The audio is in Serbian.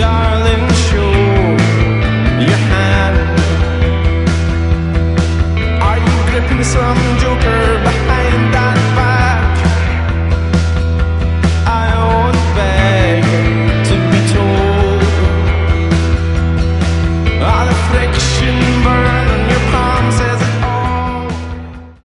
darling, show your hand. Are you gripping some joker?